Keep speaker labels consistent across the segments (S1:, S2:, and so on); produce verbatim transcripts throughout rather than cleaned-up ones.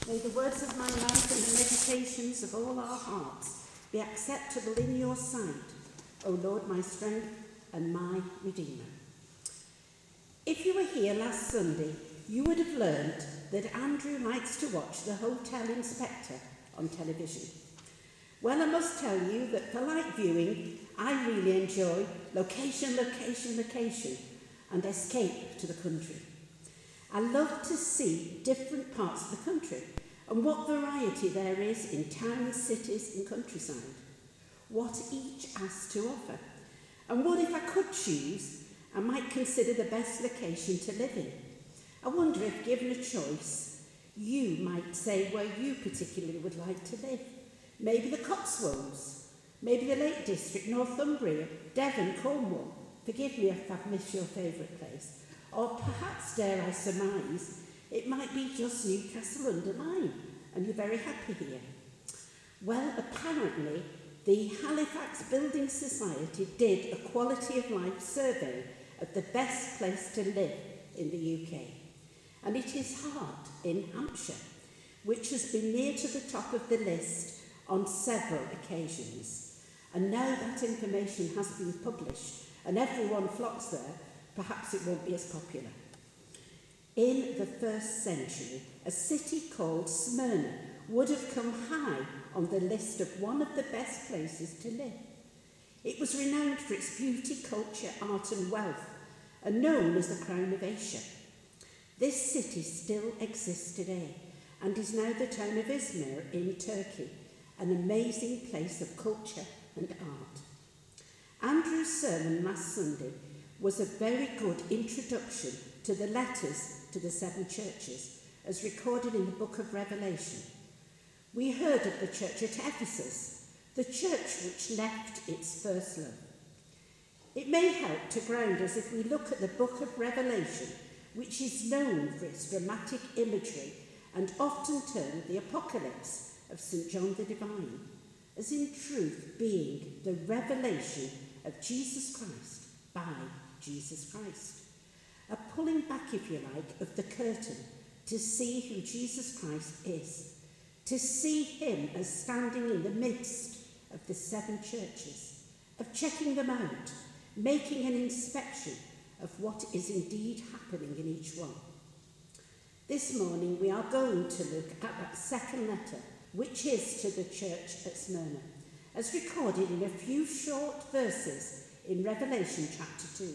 S1: May the words of my mouth and the meditations of all our hearts be acceptable in your sight, O Lord, my strength and my Redeemer. If you were here last Sunday, you would have learned that Andrew likes to watch The Hotel Inspector on television. Well, I must tell you that for light viewing, I really enjoy location, location, location, and escape to the country. I love to see different parts of the country and what variety there is in towns, cities and countryside, what each has to offer. And what if I could choose, I might consider the best location to live in. I wonder if given a choice, you might say where you particularly would like to live. Maybe the Cotswolds, maybe the Lake District, Northumbria, Devon, Cornwall. Forgive me if I've missed your favourite place. Or perhaps, dare I surmise, it might be just Newcastle under Lyme, and you're very happy here. Well, apparently, the Halifax Building Society did a quality of life survey of the best place to live in the U K. And it is Hart in Hampshire, which has been near to the top of the list on several occasions. And now that information has been published and everyone flocks there, perhaps it won't be as popular. In the first century, a city called Smyrna would have come high on the list of one of the best places to live. It was renowned for its beauty, culture, art and wealth, and known as the Crown of Asia. This city still exists today and is now the town of Izmir in Turkey, an amazing place of culture and art. Andrew's sermon last Sunday was a very good introduction to the letters to the seven churches, as recorded in the book of Revelation. We heard of the church at Ephesus, the church which left its first love. It may help to ground us if we look at the book of Revelation, which is known for its dramatic imagery and often termed the Apocalypse of Saint John the Divine, as in truth being the revelation of Jesus Christ by Jesus Christ. A pulling back, if you like, of the curtain to see who Jesus Christ is, to see him as standing in the midst of the seven churches, of checking them out, making an inspection of what is indeed happening in each one. This morning we are going to look at that second letter, which is to the church at Smyrna, as recorded in a few short verses in Revelation chapter two.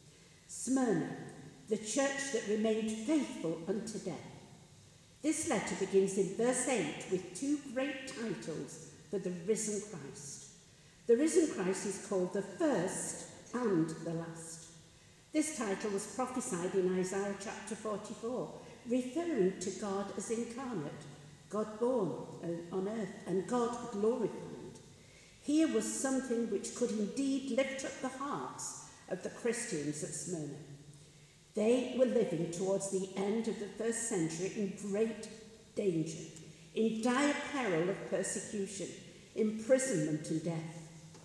S1: Smyrna, the church that remained faithful unto death. This letter begins in verse eight with two great titles for the risen Christ. The risen Christ is called the first and the last. This title was prophesied in Isaiah chapter forty-four, referring to God as incarnate, God born on earth, and God glorified. Here was something which could indeed lift up the hearts of the Christians at Smyrna. They were living towards the end of the first century in great danger, in dire peril of persecution, imprisonment and death.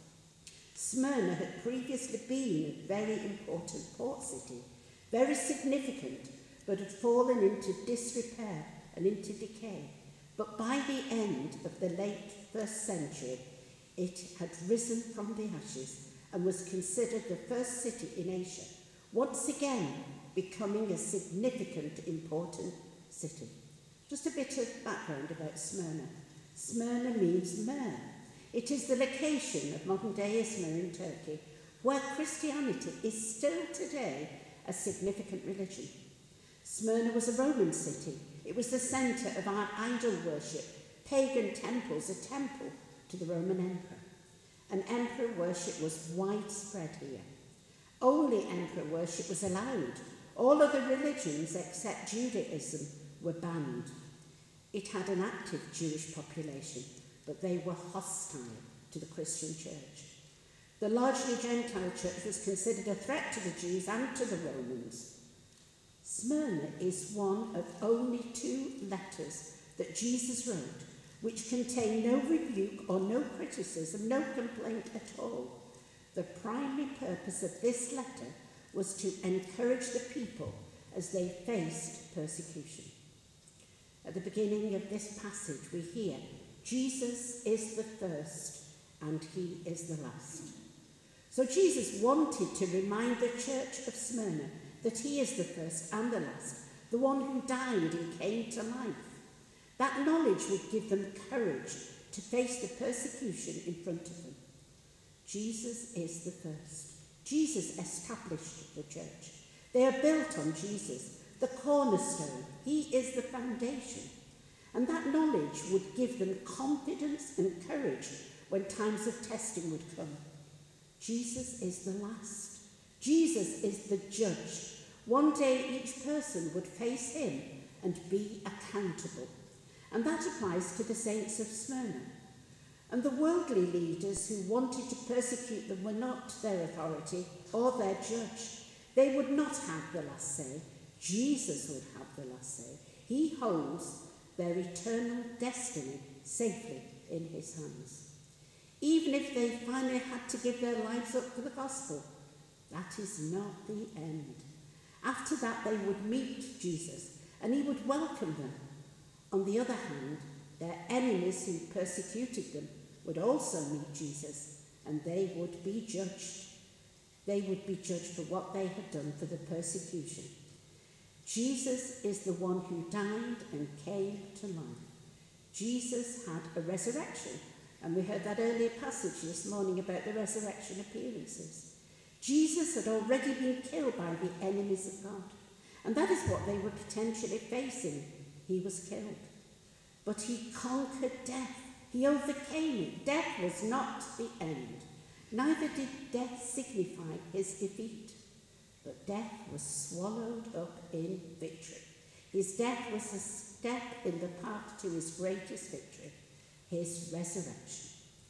S1: Smyrna had previously been a very important port city, very significant, but had fallen into disrepair and into decay. But by the end of the late first century, it had risen from the ashes and was considered the first city in Asia, once again becoming a significant, important city. Just a bit of background about Smyrna. Smyrna means myrrh. It is the location of modern-day Izmir in Turkey, where Christianity is still today a significant religion. Smyrna was a Roman city. It was the centre of our idol worship, pagan temples, a temple to the Roman emperor. And emperor worship was widespread here. Only emperor worship was allowed. All other religions except Judaism were banned. It had an active Jewish population, but they were hostile to the Christian church. The largely Gentile church was considered a threat to the Jews and to the Romans. Smyrna is one of only two letters that Jesus wrote which contain no rebuke or no criticism, no complaint at all. The primary purpose of this letter was to encourage the people as they faced persecution. At the beginning of this passage, we hear, Jesus is the first and he is the last. So Jesus wanted to remind the church of Smyrna that he is the first and the last, the one who died and came to life. That knowledge would give them courage to face the persecution in front of them. Jesus is the first. Jesus established the church. They are built on Jesus, the cornerstone. He is the foundation. And that knowledge would give them confidence and courage when times of testing would come. Jesus is the last. Jesus is the judge. One day each person would face him and be accountable. And that applies to the saints of Smyrna. And the worldly leaders who wanted to persecute them were not their authority or their judge. They would not have the last say. Jesus would have the last say. He holds their eternal destiny safely in his hands. Even if they finally had to give their lives up for the gospel, that is not the end. After that, they would meet Jesus and he would welcome them. On the other hand, their enemies who persecuted them would also meet Jesus, and they would be judged. They would be judged for what they had done for the persecution. Jesus is the one who died and came to life. Jesus had a resurrection, and we heard that earlier passage this morning about the resurrection appearances. Jesus had already been killed by the enemies of God, and that is what they were potentially facing. He was killed. But he conquered death. He overcame it. Death was not the end. Neither did death signify his defeat. But death was swallowed up in victory. His death was a step in the path to his greatest victory, his resurrection.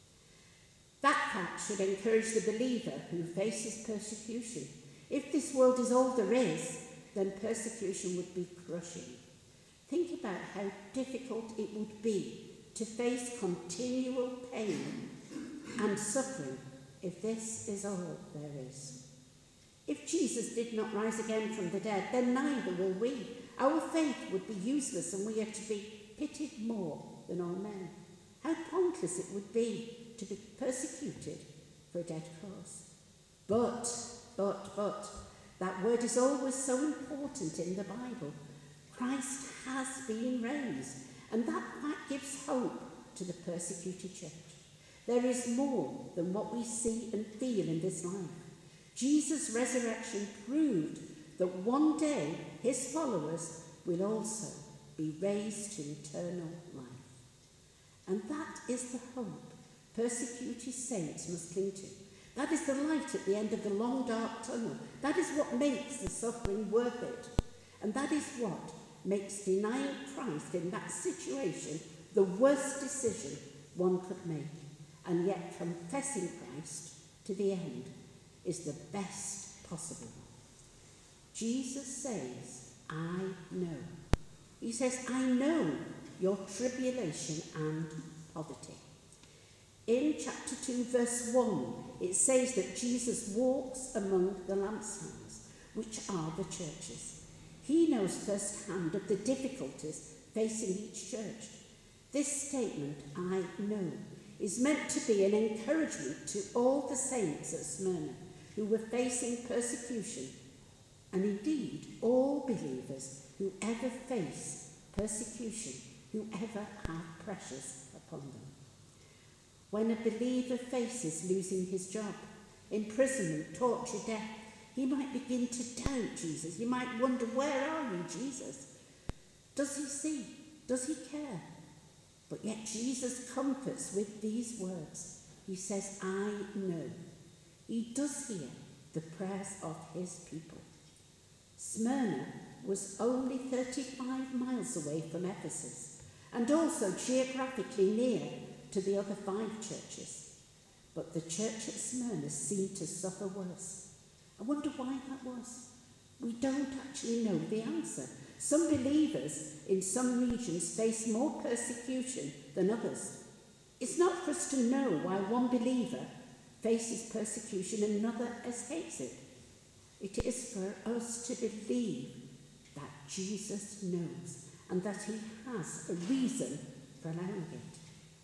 S1: That fact should encourage the believer who faces persecution. If this world is all there is, then persecution would be crushing. Think about how difficult it would be to face continual pain and suffering if this is all there is. If Jesus did not rise again from the dead, then neither will we. Our faith would be useless and we are to be pitied more than all men. How pointless it would be to be persecuted for a dead cause. But, but, but, that word is always so important in the Bible. Christ has been raised, and that fact gives hope to the persecuted church. There is more than what we see and feel in this life. Jesus' resurrection proved that one day his followers will also be raised to eternal life. And that is the hope persecuted saints must cling to. That is the light at the end of the long dark tunnel. That is what makes the suffering worth it. And that is what makes denying Christ in that situation the worst decision one could make. And yet confessing Christ to the end is the best possible. Jesus says, I know. He says, I know your tribulation and poverty. In chapter two, verse one, it says that Jesus walks among the lampstands, which are the churches. He knows firsthand of the difficulties facing each church. This statement, I know, is meant to be an encouragement to all the saints at Smyrna who were facing persecution, and indeed all believers who ever face persecution, who ever have pressures upon them. When a believer faces losing his job, imprisonment, torture, death, he might begin to doubt Jesus. He might wonder, where are you, Jesus? Does he see? Does he care? But yet Jesus comforts with these words. He says, I know. He does hear the prayers of his people. Smyrna was only thirty-five miles away from Ephesus, and also geographically near to the other five churches. But the church at Smyrna seemed to suffer worse. I wonder why that was. We don't actually know the answer. Some believers in some regions face more persecution than others. It's not for us to know why one believer faces persecution and another escapes it. It is for us to believe that Jesus knows, and that he has a reason for allowing it.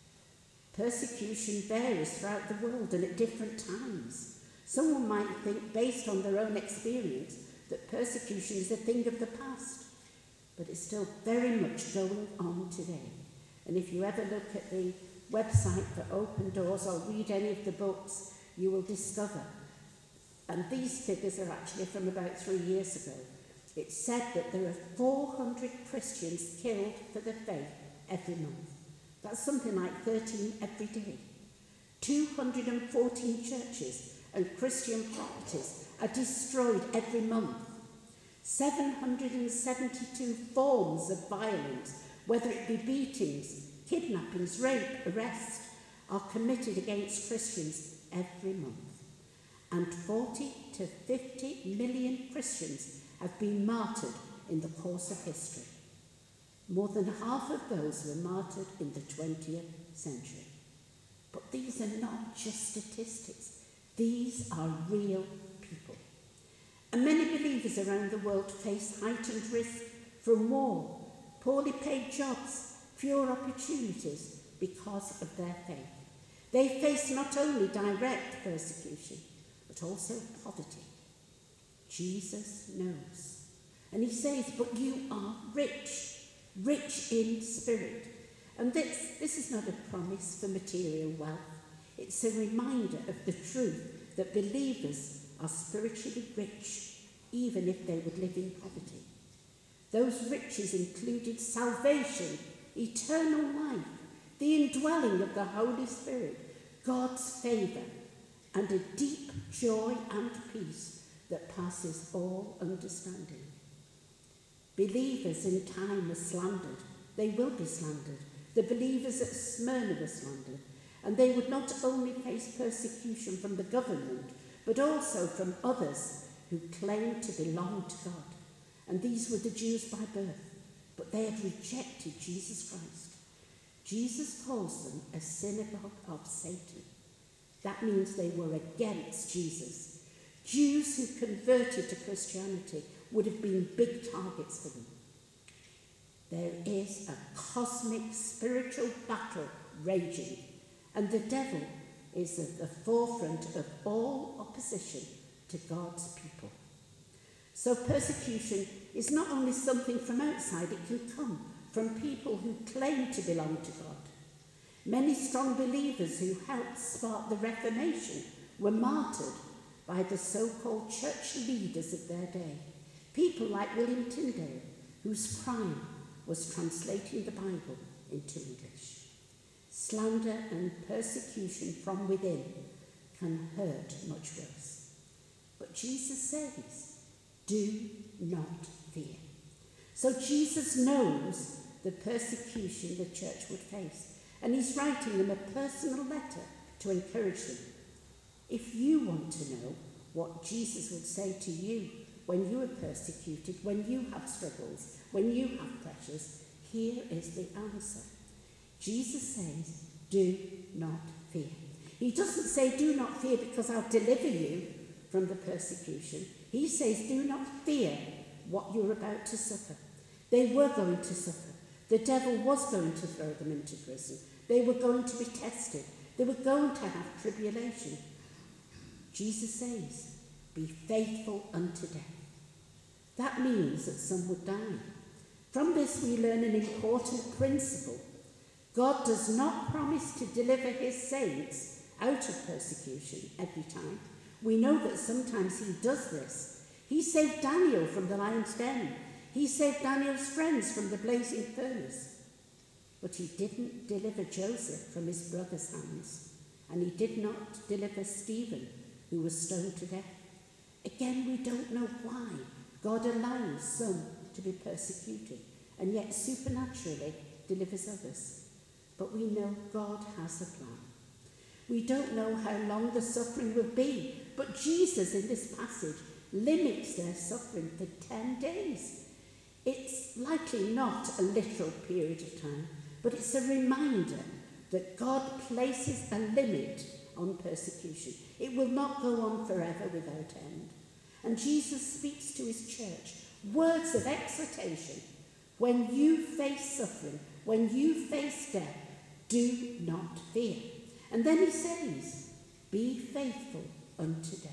S1: Persecution varies throughout the world and at different times. Someone might think, based on their own experience, that persecution is a thing of the past, but it's still very much going on today. And if you ever look at the website for Open Doors or read any of the books, you will discover, and these figures are actually from about three years ago, it's said that there are four hundred Christians killed for the faith every month. That's something like thirteen every day. two hundred fourteen churches and Christian properties are destroyed every month. seven hundred seventy-two forms of violence, whether it be beatings, kidnappings, rape, arrest, are committed against Christians every month. And forty to fifty million Christians have been martyred in the course of history. More than half of those were martyred in the twentieth century. But these are not just statistics. These are real people. And many believers around the world face heightened risk from war, poorly paid jobs, fewer opportunities because of their faith. They face not only direct persecution, but also poverty. Jesus knows. And he says, but you are rich, rich in spirit. And this, this is not a promise for material wealth. It's a reminder of the truth that believers are spiritually rich, even if they would live in poverty. Those riches included salvation, eternal life, the indwelling of the Holy Spirit, God's favour, and a deep joy and peace that passes all understanding. Believers in time are slandered. They will be slandered. The believers at Smyrna were slandered, and they would not only face persecution from the government, but also from others who claimed to belong to God. And these were the Jews by birth, but they had rejected Jesus Christ. Jesus calls them a synagogue of Satan. That means they were against Jesus. Jews who converted to Christianity would have been big targets for them. There is a cosmic spiritual battle raging, and the devil is at the forefront of all opposition to God's people. So persecution is not only something from outside, it can come from people who claim to belong to God. Many strong believers who helped spark the Reformation were martyred by the so-called church leaders of their day. People like William Tyndale, whose crime was translating the Bible into English. Slander and persecution from within can hurt much worse. But Jesus says, do not fear. So Jesus knows the persecution the church would face, and he's writing them a personal letter to encourage them. If you want to know what Jesus would say to you when you are persecuted, when you have struggles, when you have pressures, here is the answer. Jesus says, do not fear. He doesn't say, do not fear because I'll deliver you from the persecution. He says, do not fear what you're about to suffer. They were going to suffer. The devil was going to throw them into prison. They were going to be tested. They were going to have tribulation. Jesus says, be faithful unto death. That means that some would die. From this we learn an important principle. God does not promise to deliver his saints out of persecution every time. We know that sometimes he does this. He saved Daniel from the lion's den. He saved Daniel's friends from the blazing furnace. But he didn't deliver Joseph from his brother's hands. And he did not deliver Stephen, who was stoned to death. Again, we don't know why God allows some to be persecuted and yet supernaturally delivers others. But we know God has a plan. We don't know how long the suffering will be, but Jesus in this passage limits their suffering for ten days. It's likely not a literal period of time, but it's a reminder that God places a limit on persecution. It will not go on forever without end. And Jesus speaks to his church words of exhortation. When you face suffering, when you face death, do not fear. And then he says, be faithful unto death.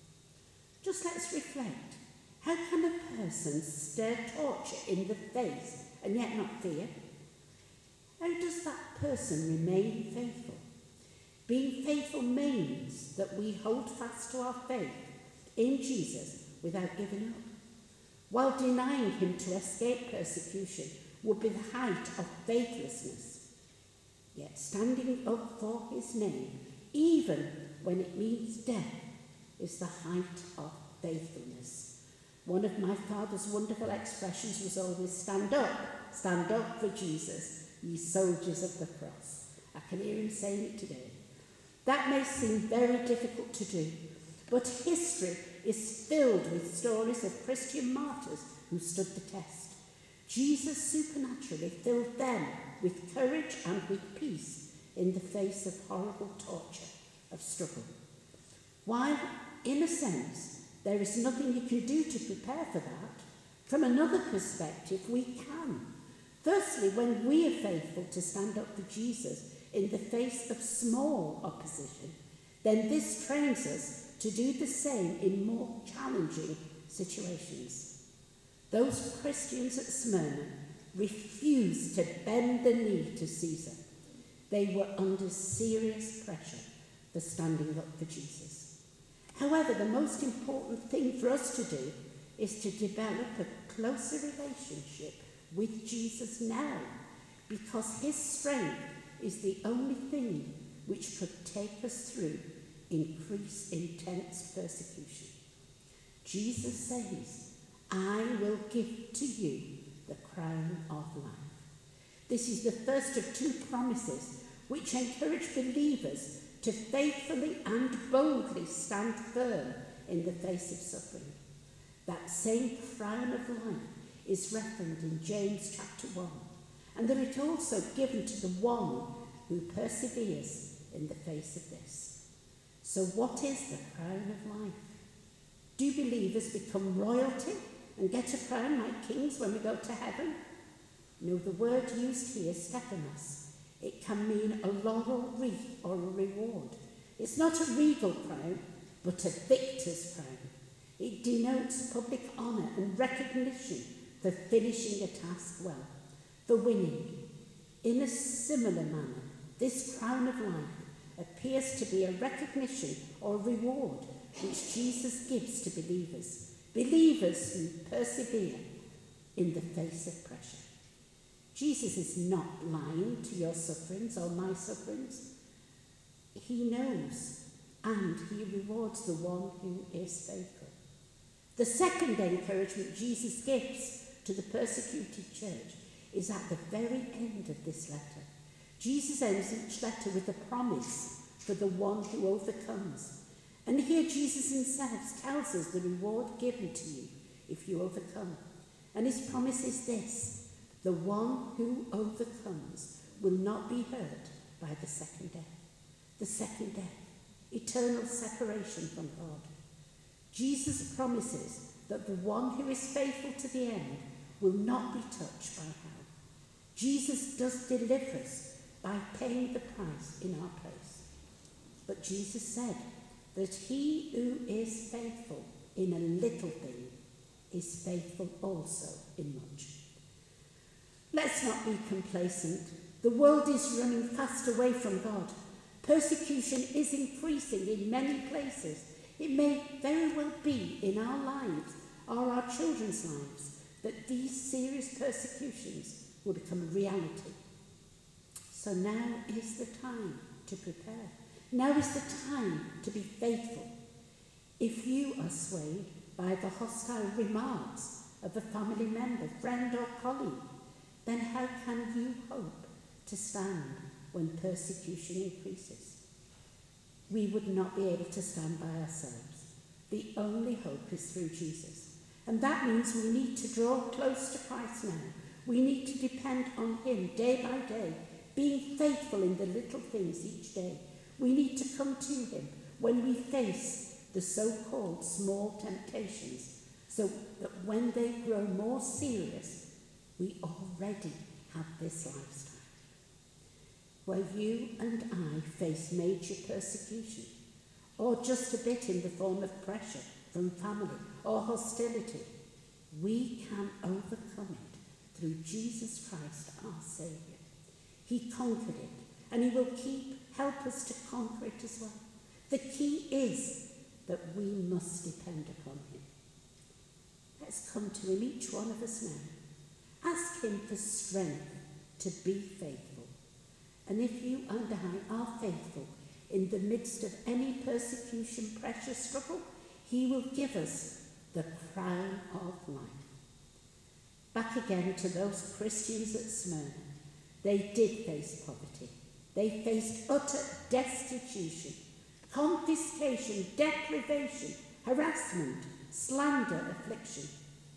S1: Just let's reflect. How can a person stare torture in the face and yet not fear? How does that person remain faithful? Being faithful means that we hold fast to our faith in Jesus without giving up. While denying him to escape persecution would be the height of faithlessness, yet standing up for his name, even when it means death, is the height of faithfulness. One of my father's wonderful expressions was always, stand up, stand up for Jesus, ye soldiers of the cross. I can hear him saying it today. That may seem very difficult to do, but history is filled with stories of Christian martyrs who stood the test. Jesus supernaturally filled them with courage and with peace in the face of horrible torture, of struggle. While, in a sense, there is nothing you can do to prepare for that, from another perspective, we can. Firstly, when we are faithful to stand up for Jesus in the face of small opposition, then this trains us to do the same in more challenging situations. Those Christians at Smyrna refused to bend the knee to Caesar. They were under serious pressure for standing up for Jesus. However, the most important thing for us to do is to develop a closer relationship with Jesus now, because his strength is the only thing which could take us through increased intense persecution. Jesus says, I will give to you the crown of life. This is the first of two promises which encourage believers to faithfully and boldly stand firm in the face of suffering. That same crown of life is referenced in James chapter one, and that it also given to the one who perseveres in the face of this. So what is the crown of life? Do believers become royalty and get a crown like kings when we go to heaven? No, the word used here, Stephanos. It can mean a laurel wreath or a reward. It's not a regal crown, but a victor's crown. It denotes public honour and recognition for finishing a task well, for winning. In a similar manner, this crown of life appears to be a recognition or reward which Jesus gives to believers, believers who persevere in the face of pressure. Jesus is not lying to your sufferings or my sufferings. He knows, and he rewards the one who is faithful. The second encouragement Jesus gives to the persecuted church is at the very end of this letter. Jesus ends each letter with a promise for the one who overcomes. And here Jesus himself tells us the reward given to you if you overcome. And his promise is this: the one who overcomes will not be hurt by the second death. The second death, eternal separation from God. Jesus promises that the one who is faithful to the end will not be touched by hell. Jesus does deliver us by paying the price in our place. But Jesus said that he who is faithful in a little thing is faithful also in much. Let's not be complacent. The world is running fast away from God. Persecution is increasing in many places. It may very well be in our lives or our children's lives that these serious persecutions will become a reality. So now is the time to prepare. Now is the time to be faithful. If you are swayed by the hostile remarks of a family member, friend or colleague, then how can you hope to stand when persecution increases? We would not be able to stand by ourselves. The only hope is through Jesus. And that means we need to draw close to Christ now. We need to depend on him day by day, being faithful in the little things each day. We need to come to him when we face the so-called small temptations, so that when they grow more serious, We already have this lifestyle. Where you and I face major persecution, or just a bit in the form of pressure from family or hostility, we can overcome it through Jesus Christ, our Saviour. He conquered it, and he will keep help us to conquer it as well. The key is that we must depend upon him. Let's come to him, each one of us now. Ask him for strength to be faithful. And if you and I are faithful in the midst of any persecution, pressure, struggle, he will give us the crown of life. Back again to those Christians at Smyrna. They did face poverty. They faced utter destitution, confiscation, deprivation, harassment, slander, affliction.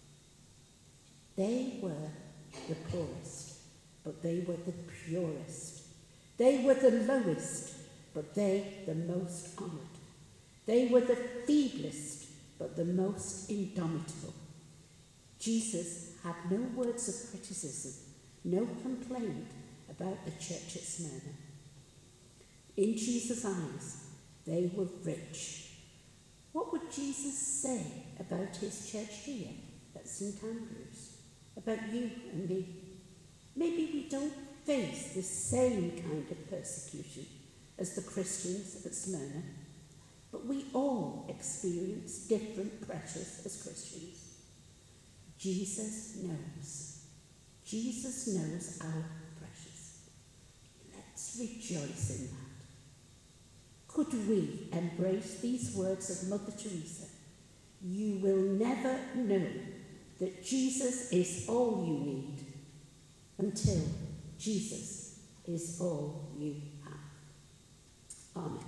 S1: They were the poorest, but they were the purest. They were the lowest, but they the most honoured. They were the feeblest, but the most indomitable. Jesus had no words of criticism, no complaint about the church at Smyrna. In Jesus' eyes, they were rich. What would Jesus say about his church here at St Andrews? About you and me? Maybe we don't face the same kind of persecution as the Christians at Smyrna, but we all experience different pressures as Christians. Jesus knows. Jesus knows our pressures. Let's rejoice in that. Could we embrace these words of Mother Teresa? You will never know that Jesus is all you need until Jesus is all you have. Amen.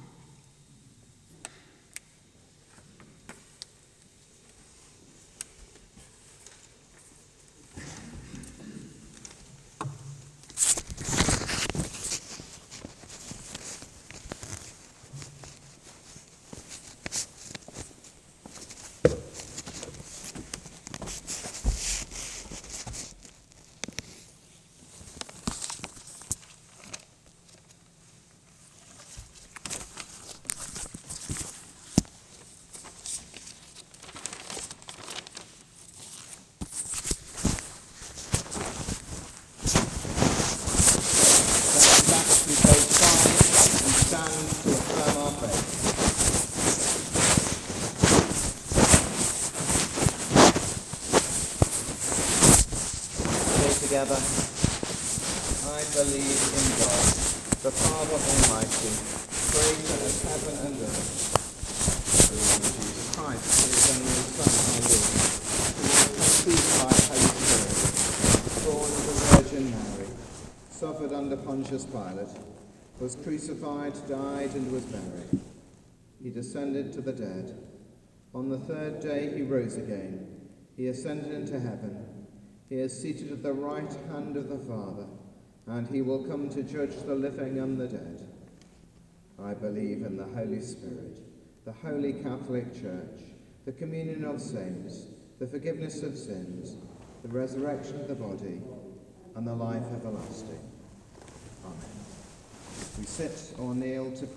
S2: Together, I believe in God, the Father Almighty, creator of heaven and earth. I believe in Jesus Christ, his only Son, our Lord, who was conceived by the Holy Spirit, born of the Virgin Mary, suffered under Pontius Pilate, was crucified, died, and was buried. He descended to the dead. On the third day he rose again. He ascended into heaven. He is seated at the right hand of the Father, and he will come to judge the living and the dead. I believe in the Holy Spirit, the Holy Catholic Church, the communion of saints, the forgiveness of sins, the resurrection of the body, and the life everlasting. Amen. We sit or kneel to pray.